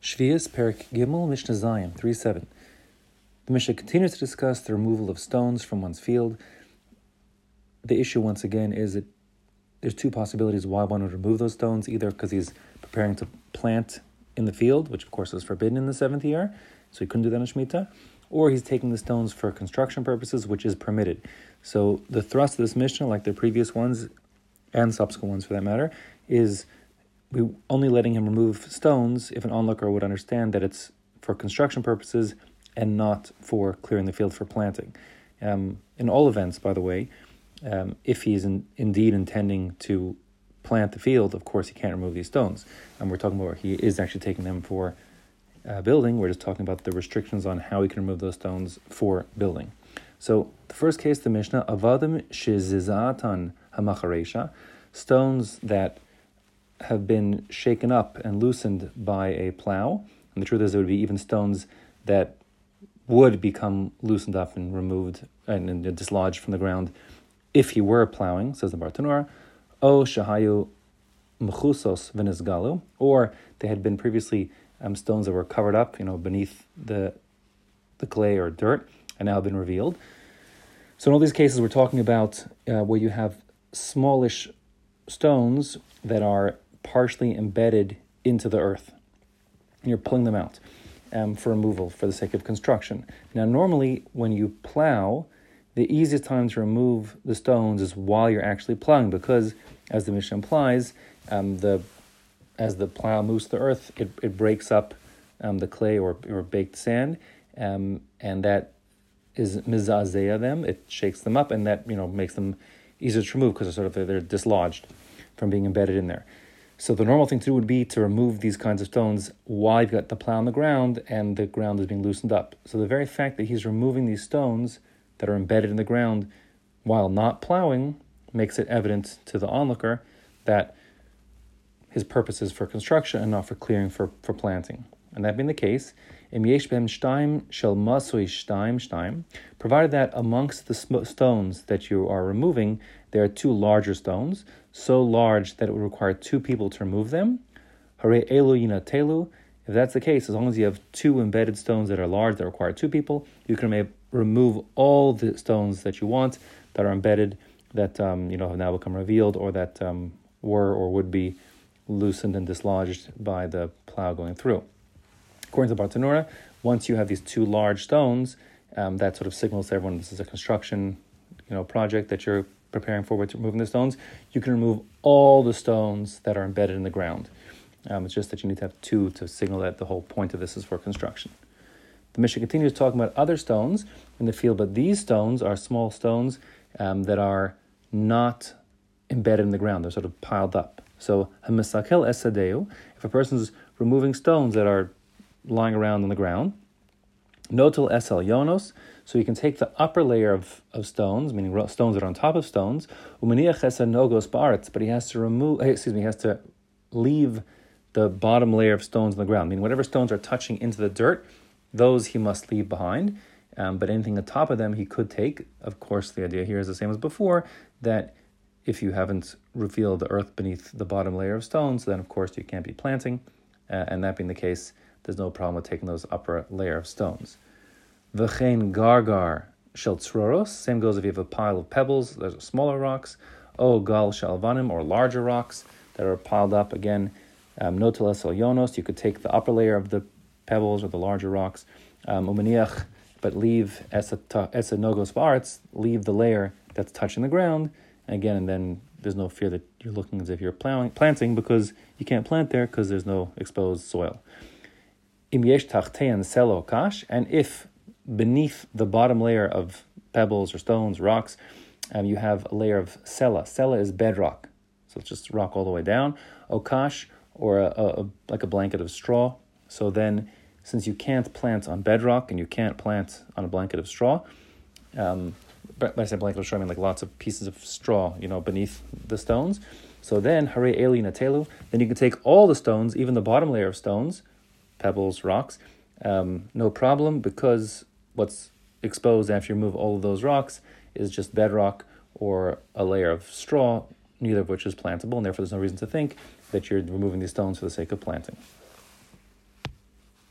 Shvius Perik Gimel Mishnah Zayin 3:7. The Mishnah continues to discuss the removal of stones from one's field. The issue, once again, is that there's two possibilities why one would remove those stones, either because he's preparing to plant in the field, which of course is forbidden in the seventh year, so he couldn't do that in Shemitah, or he's taking the stones for construction purposes, which is permitted. So the thrust of this Mishnah, like the previous ones, and subsequent ones for that matter, is we only letting him remove stones if an onlooker would understand that it's for construction purposes and not for clearing the field for planting. In all events, by the way, if he's indeed intending to plant the field, of course he can't remove these stones. And we're talking about where he is actually taking them for building. We're just talking about the restrictions on how he can remove those stones for building. So the first case, the Mishnah, avadim shezizatan hamacharesha, stones that have been shaken up and loosened by a plow. And the truth is there would be even stones that would become loosened up and removed and dislodged from the ground if he were plowing, says the Bartanura. O shahayu mechusos v'nizgalu, or they had been previously stones that were covered up, beneath the clay or dirt, and now have been revealed. So in all these cases, we're talking about where you have smallish stones that are partially embedded into the earth, and you're pulling them out for removal for the sake of construction. Now, normally, when you plow, the easiest time to remove the stones is while you're actually plowing, because, as the Mishnah implies, as the plow moves the earth, it breaks up the clay or baked sand, and that is mizazea them. It shakes them up, and that makes them easier to remove because they're dislodged from being embedded in there. So the normal thing to do would be to remove these kinds of stones while you've got the plow on the ground and the ground is being loosened up. So the very fact that he's removing these stones that are embedded in the ground while not plowing makes it evident to the onlooker that his purpose is for construction and not for clearing for planting. And that being the case, im yesh behem shtaim shel masui shtaim, provided that amongst the stones that you are removing, there are two larger stones, so large that it would require two people to remove them. Hare elu yinatelu. If that's the case, as long as you have two embedded stones that are large that require two people, you can remove all the stones that you want that are embedded, that have now become revealed, or that were or would be loosened and dislodged by the plow going through. According to Bartanura, once you have these two large stones, that sort of signals to everyone this is a construction project that you're preparing for with removing the stones. You can remove all the stones that are embedded in the ground. It's just that you need to have two to signal that the whole point of this is for construction. The Mishnah continues talking about other stones in the field, but these stones are small stones that are not embedded in the ground. They're sort of piled up. So, hamisakel esadeu, if a person's removing stones that are lying around on the ground, notel esel yonos, so you can take the upper layer of stones, meaning stones that are on top of stones, umaniach esa nogos ba'aretz, but he has to leave the bottom layer of stones on the ground, meaning whatever stones are touching into the dirt, those he must leave behind, but anything on top of them he could take. Of course, the idea here is the same as before, that if you haven't revealed the earth beneath the bottom layer of stones, then of course you can't be planting, and that being the case, there's no problem with taking those upper layer of stones. V'chein gargar shel tzroros, same goes if you have a pile of pebbles, those are smaller rocks. O gal shalvanim, or larger rocks that are piled up, again, notel esel yonos, you could take the upper layer of the pebbles or the larger rocks, umaniach, but leave esa nogos ba'aretz, leave the layer that's touching the ground, and then there's no fear that you're looking as if you're planting, because you can't plant there because there's no exposed soil. Im yesh tachtein selo kash, and if beneath the bottom layer of pebbles or stones, rocks, you have a layer of sela. Sela is bedrock, so it's just rock all the way down. Okash, or like a blanket of straw. So then, since you can't plant on bedrock and you can't plant on a blanket of straw, but when I say blanket of straw, I mean like lots of pieces of straw, beneath the stones. So then, hare eli natelu, then you can take all the stones, even the bottom layer of stones, pebbles, rocks, no problem, because what's exposed after you remove all of those rocks is just bedrock or a layer of straw, neither of which is plantable, and therefore there's no reason to think that you're removing these stones for the sake of planting.